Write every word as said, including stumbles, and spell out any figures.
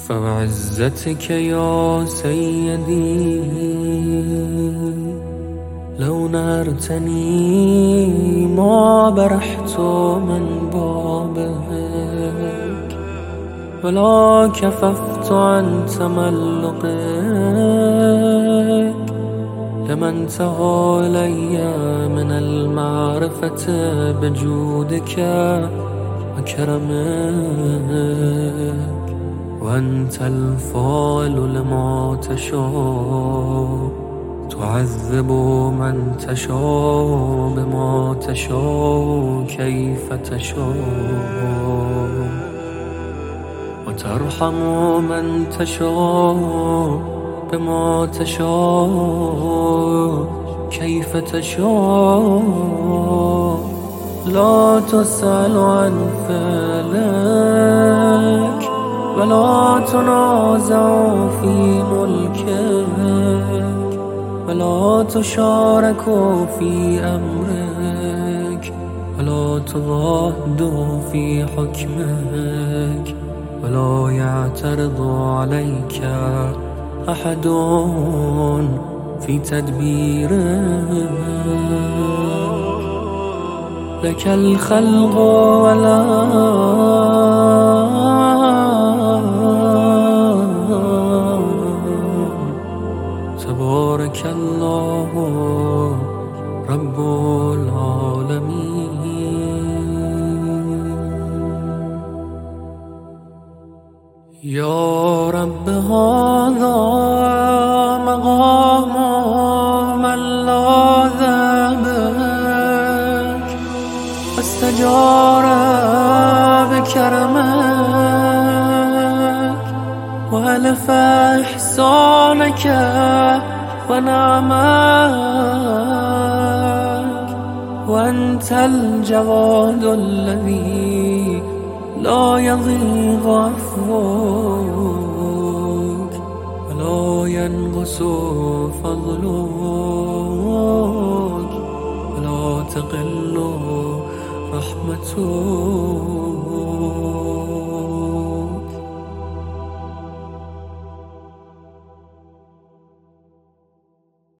فبعزتك يا سيدي لو نهرتني ما برحت من بابك ولا كففت عن تملقك لما انتهى إلي من المعرفة بجودك وكرمك وأنت الفاعل لما تشاء تعذب من تشاء بما تشاء كيف تشاء وترحم من تشاء بما تشاء كيف تشاء لا تسأل عن فعلك ولا تنازع في ملكك ولا تشارك في أمرك ولا تضاد في حكمك ولا يعترض عليك أحد في تدبيرك لك الخلق ولا تبارك الله رب العالمين. يا رب هذا مقام من لاذ بك واستجار بكرمك وألف إحسانك ونعمك وأنت الجواد الذي لا يضيق عفوك ولا ينقص فضلك ولا تقل رحمتك